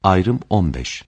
Ayrım 15.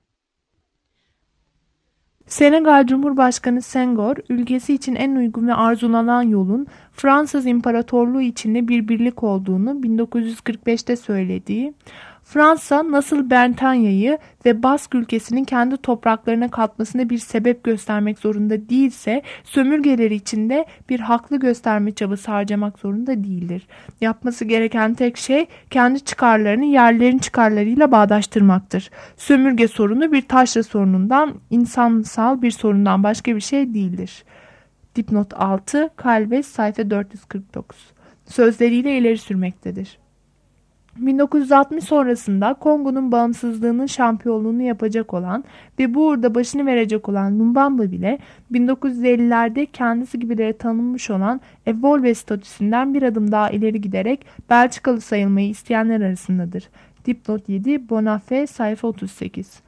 Senegal Cumhurbaşkanı Senghor, ülkesi için en uygun ve arzulanan yolun Fransız İmparatorluğu içinde bir birlik olduğunu 1945'te söylediği, Fransa nasıl Britanya'yı ve Bask ülkesinin kendi topraklarına katmasına bir sebep göstermek zorunda değilse, sömürgeleri içinde bir haklı gösterme çabası harcamak zorunda değildir. Yapması gereken tek şey kendi çıkarlarını yerlerin çıkarlarıyla bağdaştırmaktır. Sömürge sorunu bir taşra sorunundan, insansal bir sorundan başka bir şey değildir. Dipnot 6, Calves, sayfa 449. Sözleriyle ileri sürmektedir. 1960 sonrasında Kongo'nun bağımsızlığının şampiyonluğunu yapacak olan ve bu uğurda başını verecek olan Lumbamba bile 1950'lerde kendisi gibilere tanınmış olan Evolve statüsünden bir adım daha ileri giderek Belçikalı sayılmayı isteyenler arasındadır. Dipnot 7, Bonafé, sayfa 38.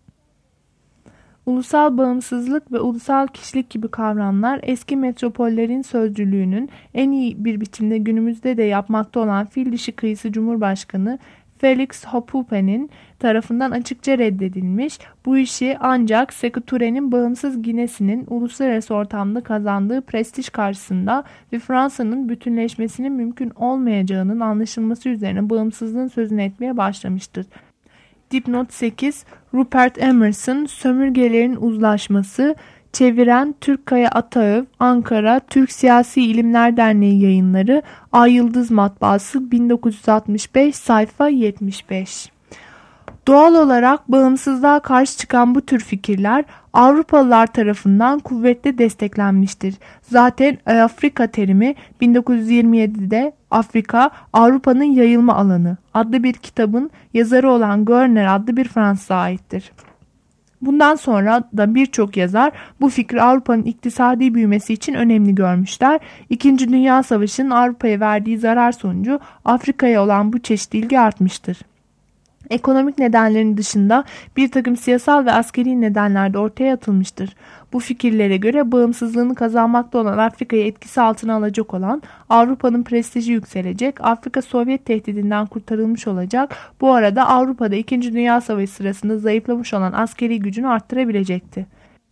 Ulusal bağımsızlık ve ulusal kişilik gibi kavramlar eski metropollerin sözcülüğünün en iyi bir biçimde günümüzde de yapmakta olan fil dişi kıyısı Cumhurbaşkanı Felix Houphouet'in tarafından açıkça reddedilmiş, bu işi ancak Sékou Touré'nin bağımsız Gine'sinin uluslararası ortamda kazandığı prestij karşısında ve Fransa'nın bütünleşmesinin mümkün olmayacağının anlaşılması üzerine bağımsızlığın sözünü etmeye başlamıştır. Dipnot 8, Rupert Emerson, Sömürgelerin Uzlaşması, çeviren Türkkaya Ataöv, Ankara, Türk Siyasi İlimler Derneği Yayınları, Ay Yıldız Matbaası, 1965, sayfa 75. Doğal olarak bağımsızlığa karşı çıkan bu tür fikirler Avrupalılar tarafından kuvvetle desteklenmiştir. Zaten Afrika terimi 1927'de Afrika, Avrupa'nın yayılma alanı adlı bir kitabın yazarı olan Görner adlı bir Fransız'a aittir. Bundan sonra da birçok yazar bu fikri Avrupa'nın iktisadi büyümesi için önemli görmüşler. İkinci Dünya Savaşı'nın Avrupa'ya verdiği zarar sonucu Afrika'ya olan bu çeşitli ilgi artmıştır. Ekonomik nedenlerin dışında bir takım siyasal ve askeri nedenler de ortaya atılmıştır. Bu fikirlere göre bağımsızlığını kazanmakta olan Afrika'yı etkisi altına alacak olan Avrupa'nın prestiji yükselecek, Afrika Sovyet tehdidinden kurtarılmış olacak, bu arada Avrupa'da 2. Dünya Savaşı sırasında zayıflamış olan askeri gücünü arttırabilecekti.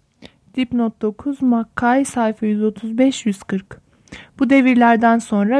Dipnot 9, Mackay, sayfa 135-140. Bu devirlerden sonra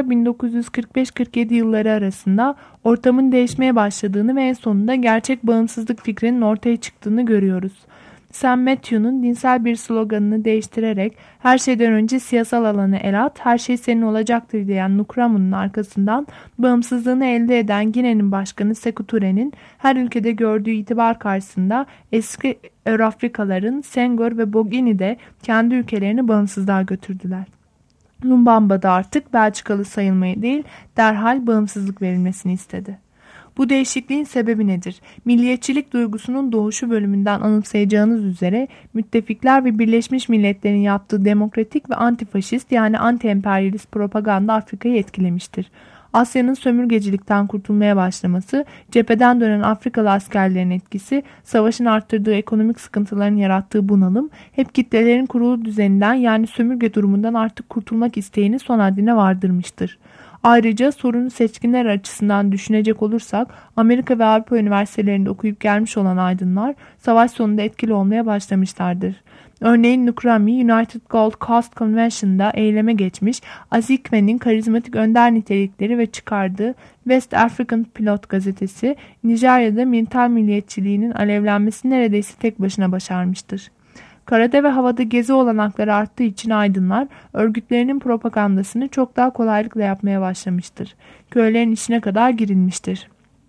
1945-47 yılları arasında ortamın değişmeye başladığını ve en sonunda gerçek bağımsızlık fikrinin ortaya çıktığını görüyoruz. Sam Matthew'nun dinsel bir sloganını değiştirerek her şeyden önce siyasal alanı el at, her şey senin olacaktır diyen Nkrumah'ın arkasından bağımsızlığını elde eden Gine'nin başkanı Sékou Touré'nin her ülkede gördüğü itibar karşısında eski Afrikalıların Senghor ve Bogini de kendi ülkelerini bağımsızlığa götürdüler. Lumbamba da artık Belçikalı sayılmayı değil, derhal bağımsızlık verilmesini istedi. Bu değişikliğin sebebi nedir? Milliyetçilik duygusunun doğuşu bölümünden anımsayacağınız üzere müttefikler ve Birleşmiş Milletler'in yaptığı demokratik ve antifaşist yani anti-emperyalist propaganda Afrika'yı etkilemiştir. Asya'nın sömürgecilikten kurtulmaya başlaması, cepheden dönen Afrikalı askerlerin etkisi, savaşın arttırdığı ekonomik sıkıntıların yarattığı bunalım, hep kitlelerin kurulu düzeninden yani sömürge durumundan artık kurtulmak isteğini son haddine vardırmıştır. Ayrıca sorunu seçkinler açısından düşünecek olursak, Amerika ve Avrupa üniversitelerinde okuyup gelmiş olan aydınlar, savaş sonunda etkili olmaya başlamışlardır. Örneğin Nkrumah, United Gold Coast Convention'da eyleme geçmiş, Azikiwe'nin karizmatik önder nitelikleri ve çıkardığı West African Pilot gazetesi, Nijerya'da mental milliyetçiliğinin alevlenmesini neredeyse tek başına başarmıştır. Karada ve havada gezi olanakları arttığı için aydınlar, örgütlerinin propagandasını çok daha kolaylıkla yapmaya başlamıştır. Köylerin içine kadar girilmiştir.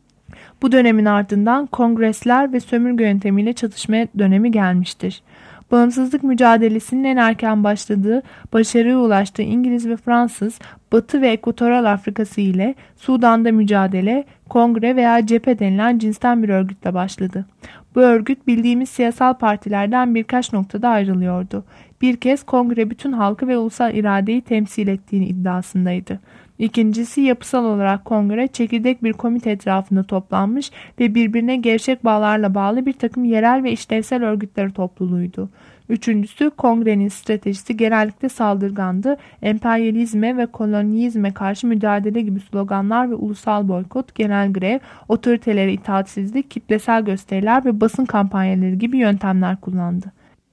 Bu dönemin ardından kongresler ve sömürge yöntemiyle çatışma dönemi gelmiştir. Bağımsızlık mücadelesinin en erken başladığı, başarıya ulaştığı İngiliz ve Fransız, Batı ve Ekvatoral Afrikası ile Sudan'da mücadele, kongre veya cephe denilen cinsten bir örgütle başladı. Bu örgüt bildiğimiz siyasal partilerden birkaç noktada ayrılıyordu. Bir kez kongre bütün halkı ve ulusal iradeyi temsil ettiğini iddiasındaydı. İkincisi yapısal olarak kongre çekirdek bir komite etrafında toplanmış ve birbirine gevşek bağlarla bağlı bir takım yerel ve işlevsel örgütler topluluğuydu. Üçüncüsü, kongrenin stratejisi genellikle saldırgandı. Emperyalizme ve kolonyalizme karşı mücadele gibi sloganlar ve ulusal boykot, genel grev, otoritelere itaatsizlik, kitlesel gösteriler ve basın kampanyaları gibi yöntemler kullandı.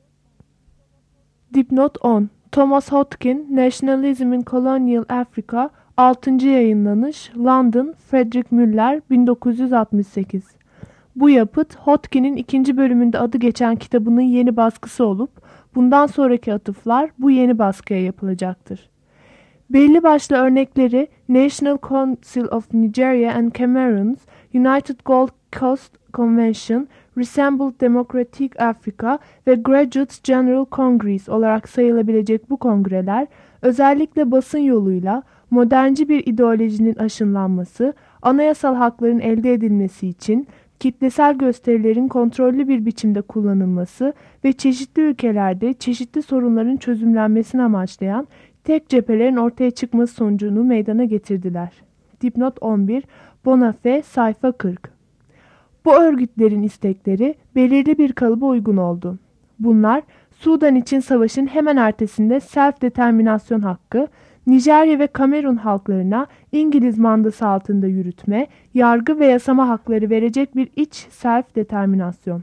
Dipnot 10. Thomas Hodgkin, Nationalism in Colonial Africa, 6. yayınlanış, London, Frederick Müller, 1968. Bu yapıt, Hodgkin'in 2. bölümünde adı geçen kitabının yeni baskısı olup, bundan sonraki atıflar bu yeni baskıya yapılacaktır. Belli başlı örnekleri National Council of Nigeria and Cameroon's United Gold Coast Convention, Resembled Democratic Africa ve Graduates General Congress olarak sayılabilecek bu kongreler, özellikle basın yoluyla modernci bir ideolojinin aşılanması, anayasal hakların elde edilmesi için kitlesel gösterilerin kontrollü bir biçimde kullanılması ve çeşitli ülkelerde çeşitli sorunların çözümlenmesini amaçlayan tek cephelerin ortaya çıkması sonucunu meydana getirdiler. Dipnot 11, Bonafé, sayfa 40. Bu örgütlerin istekleri belirli bir kalıba uygun oldu. Bunlar, Sudan için savaşın hemen ertesinde self-determinasyon hakkı, Nijerya ve Kamerun halklarına İngiliz mandası altında yürütme, yargı ve yasama hakları verecek bir iç self-determinasyon.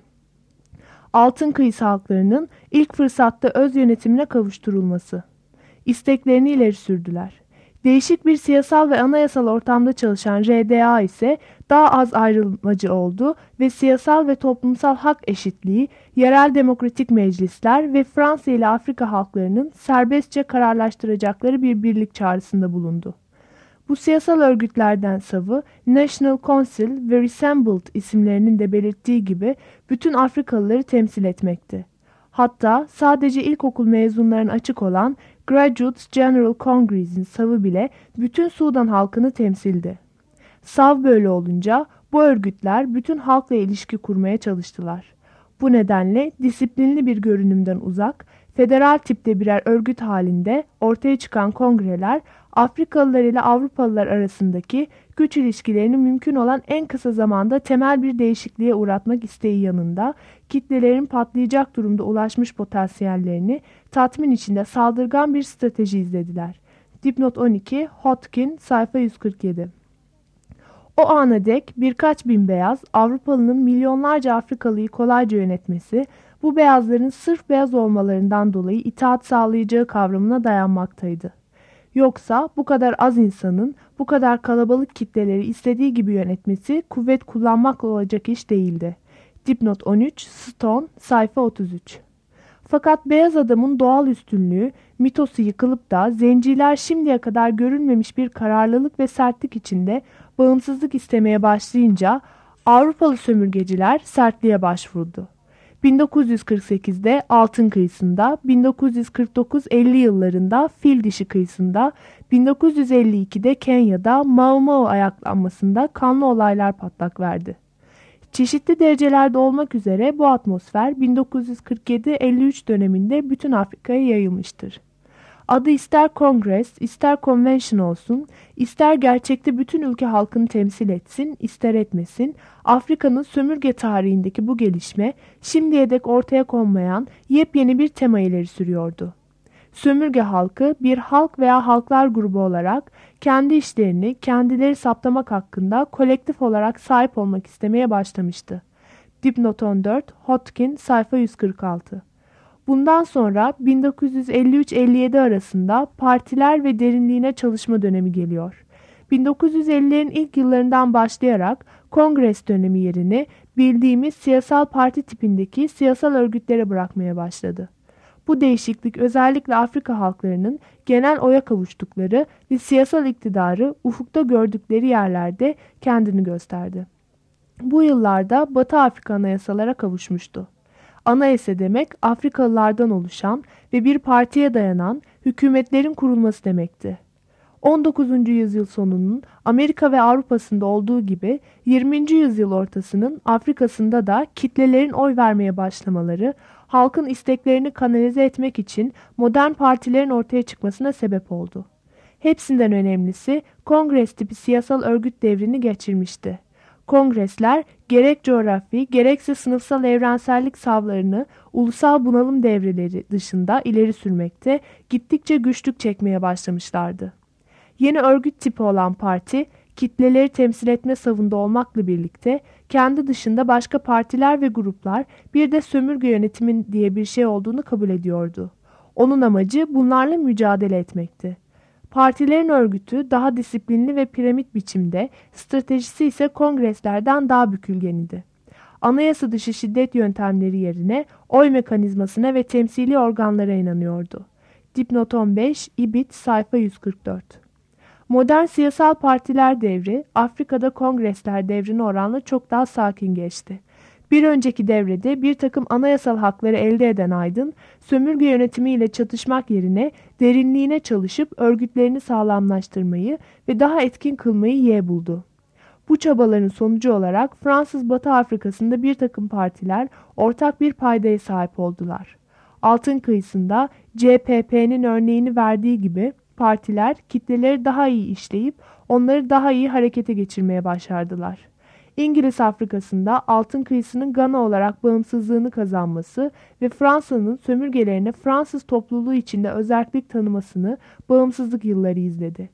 Altın kıyısı halklarının ilk fırsatta öz yönetimine kavuşturulması. İsteklerini ileri sürdüler. Değişik bir siyasal ve anayasal ortamda çalışan RDA ise daha az ayrılmacı oldu ve siyasal ve toplumsal hak eşitliği, yerel demokratik meclisler ve Fransa ile Afrika halklarının serbestçe kararlaştıracakları bir birlik çağrısında bulundu. Bu siyasal örgütlerden savı, National Council ve Resembled isimlerinin de belirttiği gibi bütün Afrikalıları temsil etmekti. Hatta sadece ilkokul mezunlarına açık olan Graduates General Congress'in savı bile bütün Sudan halkını temsildi. Sav böyle olunca bu örgütler bütün halkla ilişki kurmaya çalıştılar. Bu nedenle disiplinli bir görünümden uzak, federal tipte birer örgüt halinde ortaya çıkan kongreler, Afrikalılar ile Avrupalılar arasındaki güç ilişkilerini mümkün olan en kısa zamanda temel bir değişikliğe uğratmak isteği yanında, kitlelerin patlayacak durumda ulaşmış potansiyellerini tatmin içinde saldırgan bir strateji izlediler. Dipnot 12, Hodgkin, sayfa 147. O ana dek birkaç bin beyaz, Avrupalı'nın milyonlarca Afrikalıyı kolayca yönetmesi, bu beyazların sırf beyaz olmalarından dolayı itaat sağlayacağı kavramına dayanmaktaydı. Yoksa bu kadar az insanın bu kadar kalabalık kitleleri istediği gibi yönetmesi kuvvet kullanmakla olacak iş değildi. Dipnot 13, Stone, sayfa 33. Fakat beyaz adamın doğal üstünlüğü, mitosu yıkılıp da zenciler şimdiye kadar görülmemiş bir kararlılık ve sertlik içinde bağımsızlık istemeye başlayınca Avrupalı sömürgeciler sertliğe başvurdu. 1948'de Altın Kıyısında, 1949-50 yıllarında Fil Dişi Kıyısında, 1952'de Kenya'da Mau Mau ayaklanmasında kanlı olaylar patlak verdi. Çeşitli derecelerde olmak üzere bu atmosfer 1947-53 döneminde bütün Afrika'ya yayılmıştır. Adı ister kongres, ister konvensiyon olsun, ister gerçekte bütün ülke halkını temsil etsin, ister etmesin, Afrika'nın sömürge tarihindeki bu gelişme şimdiye dek ortaya konmayan yepyeni bir tema ileri sürüyordu. Sömürge halkı bir halk veya halklar grubu olarak kendi işlerini kendileri saptamak hakkında kolektif olarak sahip olmak istemeye başlamıştı. Dipnot 14, Hodgkin, sayfa 146. Bundan sonra 1953-57 arasında partiler ve derinliğine çalışma dönemi geliyor. 1950'lerin ilk yıllarından başlayarak kongres dönemi yerini bildiğimiz siyasal parti tipindeki siyasal örgütlere bırakmaya başladı. Bu değişiklik özellikle Afrika halklarının genel oya kavuştukları ve siyasal iktidarı ufukta gördükleri yerlerde kendini gösterdi. Bu yıllarda Batı Afrika anayasalara kavuşmuştu. Anayasa demek Afrikalılardan oluşan ve bir partiye dayanan hükümetlerin kurulması demekti. 19. yüzyıl sonunun Amerika ve Avrupa'sında olduğu gibi 20. yüzyıl ortasının Afrika'sında da kitlelerin oy vermeye başlamaları, halkın isteklerini kanalize etmek için modern partilerin ortaya çıkmasına sebep oldu. Hepsinden önemlisi kongres tipi siyasal örgüt devrini geçirmişti. Kongresler gerek coğrafi gerekse sınıfsal evrensellik savlarını ulusal bunalım devreleri dışında ileri sürmekte, gittikçe güçlük çekmeye başlamışlardı. Yeni örgüt tipi olan parti, kitleleri temsil etme savında olmakla birlikte kendi dışında başka partiler ve gruplar, bir de sömürge yönetimin diye bir şey olduğunu kabul ediyordu. Onun amacı bunlarla mücadele etmekti. Partilerin örgütü daha disiplinli ve piramit biçimde, stratejisi ise kongreslerden daha bükülgeniydi. Anayasa dışı şiddet yöntemleri yerine oy mekanizmasına ve temsili organlara inanıyordu. Dipnot 15, İbit, sayfa 144. Modern siyasal partiler devri, Afrika'da kongresler devrine oranla çok daha sakin geçti. Bir önceki devrede bir takım anayasal hakları elde eden aydın, sömürge yönetimiyle çatışmak yerine derinliğine çalışıp örgütlerini sağlamlaştırmayı ve daha etkin kılmayı yeğ buldu. Bu çabaların sonucu olarak Fransız Batı Afrika'sında bir takım partiler ortak bir paydaya sahip oldular. Altın kıyısında CPP'nin örneğini verdiği gibi partiler kitleleri daha iyi işleyip onları daha iyi harekete geçirmeye başardılar. İngiliz Afrika'sında altın kıyısının Gana olarak bağımsızlığını kazanması ve Fransa'nın sömürgelerine Fransız topluluğu içinde özerklik tanımasını bağımsızlık yılları izledi.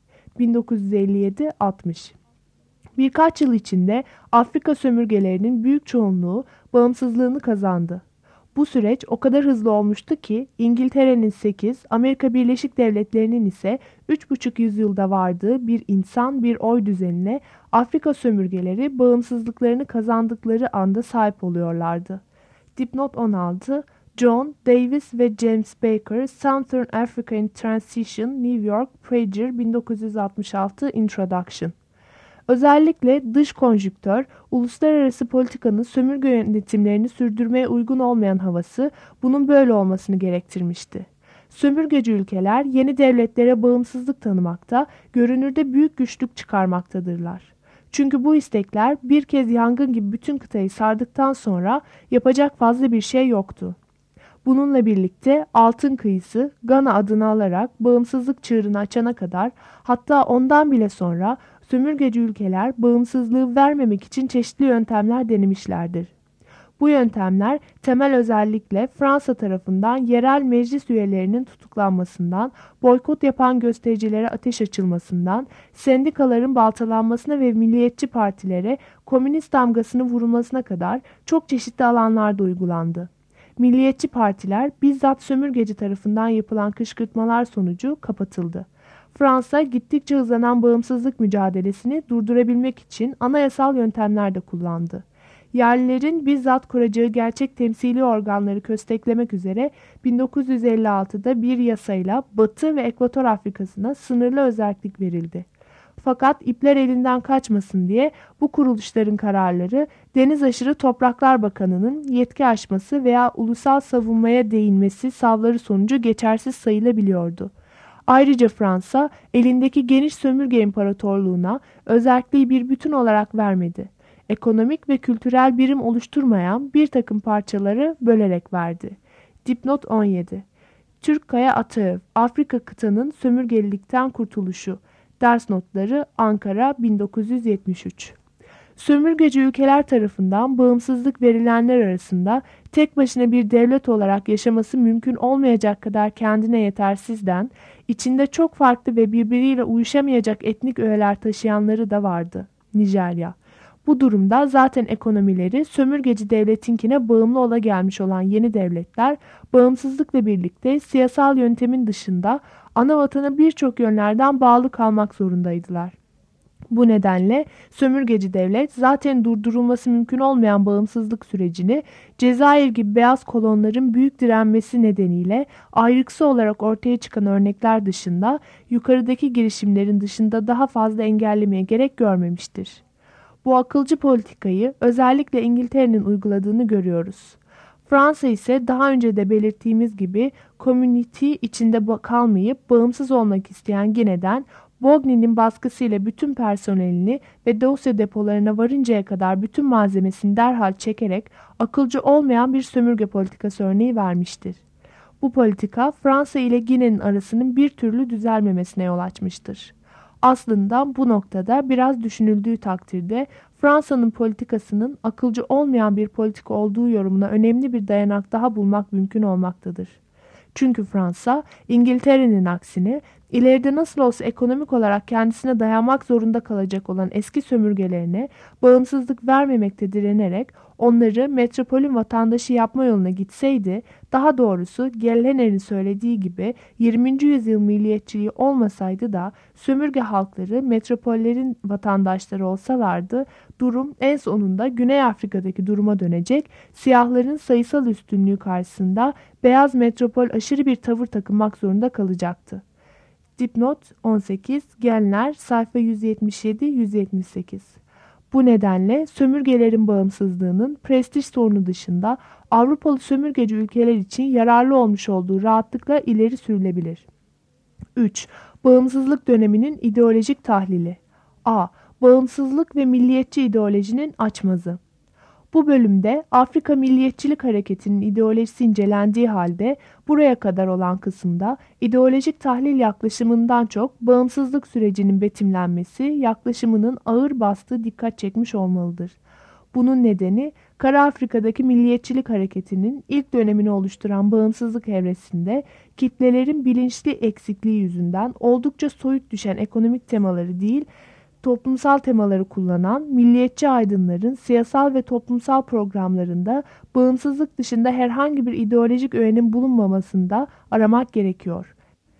1957-60. Birkaç yıl içinde Afrika sömürgelerinin büyük çoğunluğu bağımsızlığını kazandı. Bu süreç o kadar hızlı olmuştu ki İngiltere'nin 8, Amerika Birleşik Devletleri'nin ise 3,5 yüzyılda vardığı bir insan bir oy düzenine Afrika sömürgeleri bağımsızlıklarını kazandıkları anda sahip oluyorlardı. Dipnot 16, John, Davis ve James Baker, Southern Africa in Transition, New York, Prager, 1966, Introduction. Özellikle dış konjüktör, uluslararası politikanın sömürge yönetimlerini sürdürmeye uygun olmayan havası bunun böyle olmasını gerektirmişti. Sömürgeci ülkeler yeni devletlere bağımsızlık tanımakta, görünürde büyük güçlük çıkarmaktadırlar. Çünkü bu istekler bir kez yangın gibi bütün kıtayı sardıktan sonra yapacak fazla bir şey yoktu. Bununla birlikte altın kıyısı Gana adını alarak bağımsızlık çığırını açana kadar, hatta ondan bile sonra sömürgeci ülkeler bağımsızlığı vermemek için çeşitli yöntemler denemişlerdir. Bu yöntemler temel özellikle Fransa tarafından yerel meclis üyelerinin tutuklanmasından, boykot yapan göstericilere ateş açılmasından, sendikaların baltalanmasına ve milliyetçi partilere komünist damgasını vurulmasına kadar çok çeşitli alanlarda uygulandı. Milliyetçi partiler bizzat sömürgeci tarafından yapılan kışkırtmalar sonucu kapatıldı. Fransa gittikçe hızlanan bağımsızlık mücadelesini durdurabilmek için anayasal yöntemler de kullandı. Yerlilerin bizzat kuracağı gerçek temsili organları kösteklemek üzere 1956'da bir yasayla Batı ve Ekvator Afrika'sına sınırlı özerklik verildi. Fakat ipler elinden kaçmasın diye bu kuruluşların kararları Deniz Aşırı Topraklar Bakanı'nın yetki aşması veya ulusal savunmaya değinmesi savları sonucu geçersiz sayılabiliyordu. Ayrıca Fransa elindeki geniş sömürge imparatorluğuna özerkliği bir bütün olarak vermedi. Ekonomik ve kültürel birim oluşturmayan bir takım parçaları bölerek verdi. Dipnot 17. Türkkaya Ataöv, Afrika kıtanın sömürgelilikten kurtuluşu. Ders notları, Ankara, 1973. Sömürgeci ülkeler tarafından bağımsızlık verilenler arasında tek başına bir devlet olarak yaşaması mümkün olmayacak kadar kendine yetersizden, içinde çok farklı ve birbiriyle uyuşamayacak etnik öğeler taşıyanları da vardı. Nijerya. Bu durumda zaten ekonomileri sömürgeci devletinkine bağımlı ola gelmiş olan yeni devletler, bağımsızlıkla birlikte siyasal yöntemin dışında ana vatana birçok yönlerden bağlı kalmak zorundaydılar. Bu nedenle sömürgeci devlet zaten durdurulması mümkün olmayan bağımsızlık sürecini Cezayir gibi beyaz kolonların büyük direnmesi nedeniyle ayrıksı olarak ortaya çıkan örnekler dışında yukarıdaki girişimlerin dışında daha fazla engellemeye gerek görmemiştir. Bu akılcı politikayı özellikle İngiltere'nin uyguladığını görüyoruz. Fransa ise daha önce de belirttiğimiz gibi komünite içinde kalmayıp bağımsız olmak isteyen Gine'den Bogny'nin baskısıyla bütün personelini ve dosya depolarına varıncaya kadar bütün malzemesini derhal çekerek akılcı olmayan bir sömürge politikası örneği vermiştir. Bu politika Fransa ile Gine'nin arasının bir türlü düzelmemesine yol açmıştır. Aslında bu noktada biraz düşünüldüğü takdirde Fransa'nın politikasının akılcı olmayan bir politika olduğu yorumuna önemli bir dayanak daha bulmak mümkün olmaktadır. Çünkü Fransa, İngiltere'nin aksine ileride nasıl olsa ekonomik olarak kendisine dayanmak zorunda kalacak olan eski sömürgelerine bağımsızlık vermemekte direnerek onları metropolün vatandaşı yapma yoluna gitseydi, daha doğrusu Gellener'in söylediği gibi 20. yüzyıl milliyetçiliği olmasaydı da sömürge halkları metropollerin vatandaşları olsalardı, durum en sonunda Güney Afrika'daki duruma dönecek, siyahların sayısal üstünlüğü karşısında beyaz metropol aşırı bir tavır takınmak zorunda kalacaktı. Dipnot 18, Genler, sayfa 177-178. Bu nedenle sömürgelerin bağımsızlığının prestij sorunu dışında Avrupalı sömürgeci ülkeler için yararlı olmuş olduğu rahatlıkla ileri sürülebilir. 3. Bağımsızlık döneminin ideolojik tahlili. A. Bağımsızlık ve milliyetçi ideolojinin açmazı. Bu bölümde Afrika Milliyetçilik Hareketi'nin ideolojisi incelendiği halde buraya kadar olan kısımda ideolojik tahlil yaklaşımından çok bağımsızlık sürecinin betimlenmesi yaklaşımının ağır bastığı dikkat çekmiş olmalıdır. Bunun nedeni Kara Afrika'daki Milliyetçilik Hareketi'nin ilk dönemini oluşturan bağımsızlık evresinde kitlelerin bilinçli eksikliği yüzünden oldukça soyut düşen ekonomik temaları değil, toplumsal temaları kullanan milliyetçi aydınların siyasal ve toplumsal programlarında bağımsızlık dışında herhangi bir ideolojik öğenin bulunmamasında aramak gerekiyor.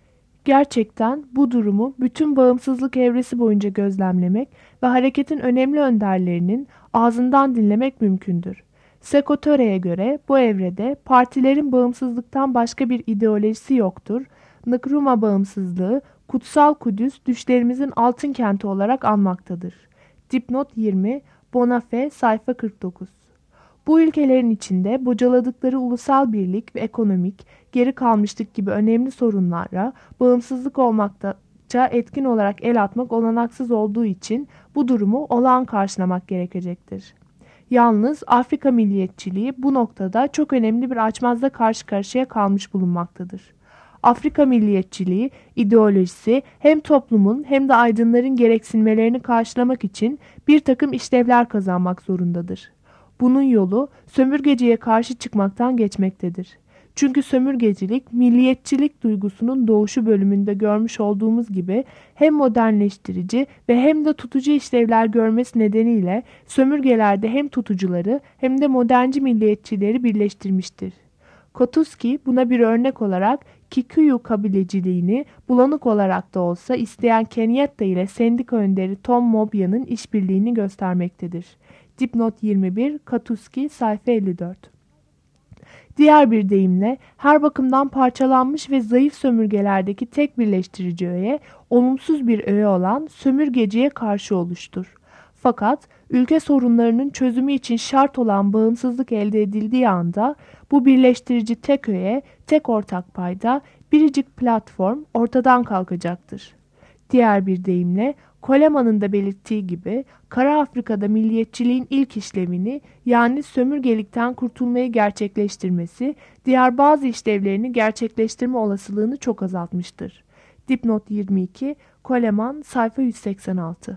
Gerçekten bu durumu bütün bağımsızlık evresi boyunca gözlemlemek ve hareketin önemli önderlerinin ağzından dinlemek mümkündür. Sekou Touré'ye göre bu evrede partilerin bağımsızlıktan başka bir ideolojisi yoktur. Nkrumah bağımsızlığı, Kutsal Kudüs düşlerimizin altın kenti olarak anmaktadır. Dipnot 20, Bonafé, sayfa 49. Bu ülkelerin içinde bocaladıkları ulusal birlik ve ekonomik, geri kalmışlık gibi önemli sorunlara bağımsızlık olmakça etkin olarak el atmak olanaksız olduğu için bu durumu olağan karşılamak gerekecektir. Yalnız Afrika milliyetçiliği bu noktada çok önemli bir açmazla karşı karşıya kalmış bulunmaktadır. Afrika milliyetçiliği ideolojisi hem toplumun hem de aydınların gereksinmelerini karşılamak için bir takım işlevler kazanmak zorundadır. Bunun yolu sömürgeciye karşı çıkmaktan geçmektedir. Çünkü sömürgecilik, milliyetçilik duygusunun doğuşu bölümünde görmüş olduğumuz gibi hem modernleştirici ve hem de tutucu işlevler görmesi nedeniyle sömürgelerde hem tutucuları hem de modernci milliyetçileri birleştirmiştir. Kotuski buna bir örnek olarak Kikuyu kabileciliğini bulanık olarak da olsa isteyen Kenyatta ile sendika önderi Tom Mbobya'nın işbirliğini göstermektedir. Dipnot 21, Kotuski, sayfa 54. Diğer bir deyimle her bakımdan parçalanmış ve zayıf sömürgelerdeki tek birleştirici öğe, olumsuz bir öğe olan sömürgeciye karşı oluştur. Fakat ülke sorunlarının çözümü için şart olan bağımsızlık elde edildiği anda bu birleştirici tek öğe, tek ortak payda, biricik platform ortadan kalkacaktır. Diğer bir deyimle Coleman'ın da belirttiği gibi Kara Afrika'da milliyetçiliğin ilk işlevini yani sömürgelikten kurtulmayı gerçekleştirmesi diğer bazı işlevlerini gerçekleştirme olasılığını çok azaltmıştır. Dipnot 22, Coleman, sayfa 186.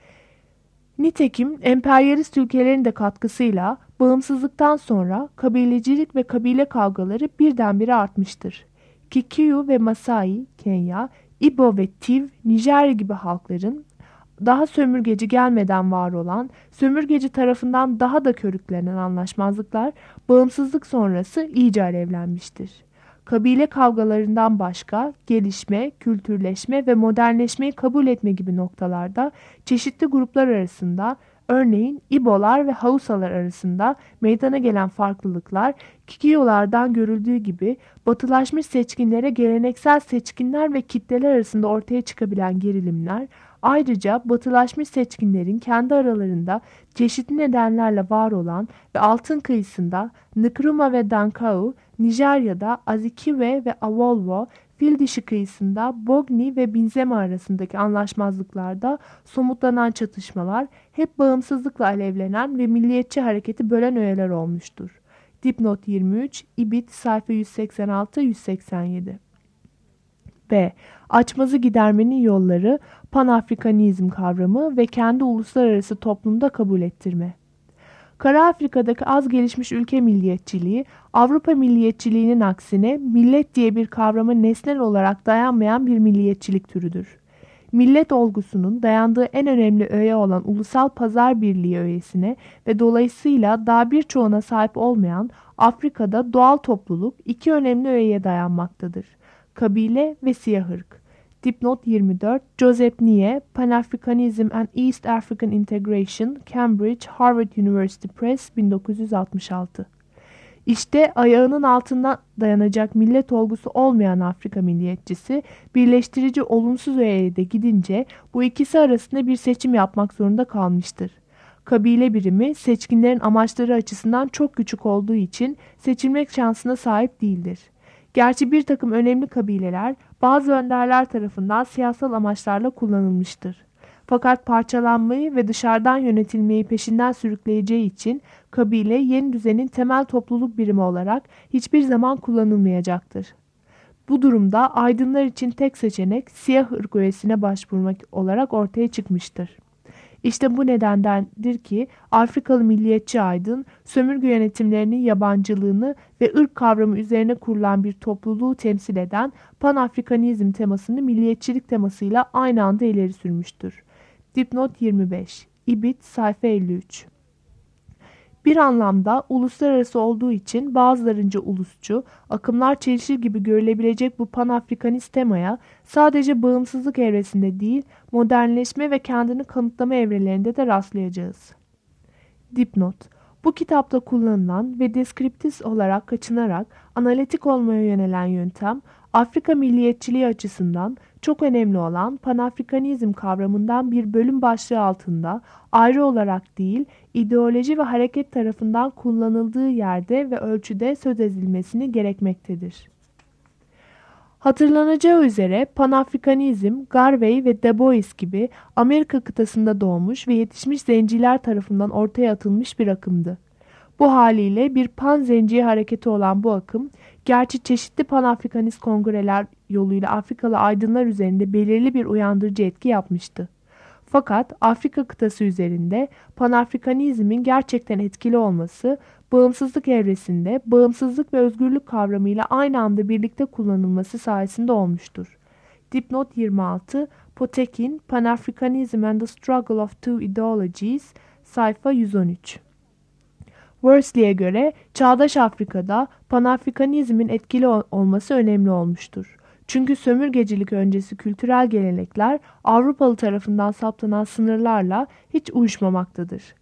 Nitekim emperyalist ülkelerin de katkısıyla bağımsızlıktan sonra kabilecilik ve kabile kavgaları birdenbire artmıştır. Kikuyu ve Masai, Kenya, Igbo ve Tiv, Nijerya gibi halkların daha sömürgeci gelmeden var olan, sömürgeci tarafından daha da körüklenen anlaşmazlıklar bağımsızlık sonrası iyice alevlenmiştir. Kabile kavgalarından başka gelişme, kültürleşme ve modernleşmeyi kabul etme gibi noktalarda çeşitli gruplar arasında, örneğin İbolar ve Hausalar arasında meydana gelen farklılıklar, Kikuyolardan görüldüğü gibi batılaşmış seçkinlere geleneksel seçkinler ve kitleler arasında ortaya çıkabilen gerilimler, ayrıca batılaşmış seçkinlerin kendi aralarında çeşitli nedenlerle var olan ve altın kıyısında Nkrumah ve Dankau, Nijerya'da Azikiwe ve Awolowo, fil dişi kıyısında Bogni ve Binzema arasındaki anlaşmazlıklarda somutlanan çatışmalar hep bağımsızlıkla alevlenen ve milliyetçi hareketi bölen öğeler olmuştur. Dipnot 23, İbit, sayfa 186-187. B. Açmazı gidermenin yolları, Pan-Afrikanizm kavramı ve kendi uluslararası toplumda kabul ettirme. Kara Afrika'daki az gelişmiş ülke milliyetçiliği, Avrupa milliyetçiliğinin aksine millet diye bir kavrama nesnel olarak dayanmayan bir milliyetçilik türüdür. Millet olgusunun dayandığı en önemli öğe olan ulusal pazar birliği öğesine ve dolayısıyla daha birçoğuna sahip olmayan Afrika'da doğal topluluk iki önemli öğeye dayanmaktadır: kabile ve siyah ırk. Dipnot 24, Joseph Nye, Pan-Africanism and East African Integration, Cambridge, Harvard University Press, 1966. İşte ayağının altında dayanacak millet olgusu olmayan Afrika milliyetçisi, birleştirici olumsuz öğeye de gidince bu ikisi arasında bir seçim yapmak zorunda kalmıştır. Kabile birimi seçkinlerin amaçları açısından çok küçük olduğu için seçilmek şansına sahip değildir. Gerçi bir takım önemli kabileler bazı önderler tarafından siyasal amaçlarla kullanılmıştır. Fakat parçalanmayı ve dışarıdan yönetilmeyi peşinden sürükleyeceği için kabile yeni düzenin temel topluluk birimi olarak hiçbir zaman kullanılmayacaktır. Bu durumda aydınlar için tek seçenek siyah ırk öğesine başvurmak olarak ortaya çıkmıştır. İşte bu nedendendir ki Afrikalı milliyetçi aydın, sömürge yönetimlerinin yabancılığını ve ırk kavramı üzerine kurulan bir topluluğu temsil eden Pan-Afrikanizm temasını milliyetçilik temasıyla aynı anda ileri sürmüştür. Dipnot 25, İbit, sayfa 53. Bir anlamda uluslararası olduğu için bazılarınca ulusçu, akımlar çelişir gibi görülebilecek bu Pan-Afrikanist temaya sadece bağımsızlık evresinde değil, modernleşme ve kendini kanıtlama evrelerinde de rastlayacağız. Dipnot: Bu kitapta kullanılan ve deskriptif olarak kaçınarak analitik olmaya yönelen yöntem, Afrika milliyetçiliği açısından çok önemli olan Pan-Afrikanizm kavramından bir bölüm başlığı altında ayrı olarak değil, ideoloji ve hareket tarafından kullanıldığı yerde ve ölçüde söz edilmesini gerekmektedir. Hatırlanacağı üzere Pan-Afrikanizm, Garvey ve Du Bois gibi Amerika kıtasında doğmuş ve yetişmiş zenciler tarafından ortaya atılmış bir akımdı. Bu haliyle bir pan-zenci hareketi olan bu akım, gerçi çeşitli Pan-Afrikanist kongreler yoluyla Afrikalı aydınlar üzerinde belirli bir uyandırıcı etki yapmıştı. Fakat Afrika kıtası üzerinde Pan-Afrikanizmin gerçekten etkili olması, bağımsızlık evresinde bağımsızlık ve özgürlük kavramıyla aynı anda birlikte kullanılması sayesinde olmuştur. Dipnot 26, Potekin, Pan-Africanism and the Struggle of Two Ideologies, sayfa 113. Worsley'e göre çağdaş Afrika'da Pan-Afrikanizmin etkili olması önemli olmuştur. Çünkü sömürgecilik öncesi kültürel gelenekler Avrupalı tarafından saptanan sınırlarla hiç uyuşmamaktadır.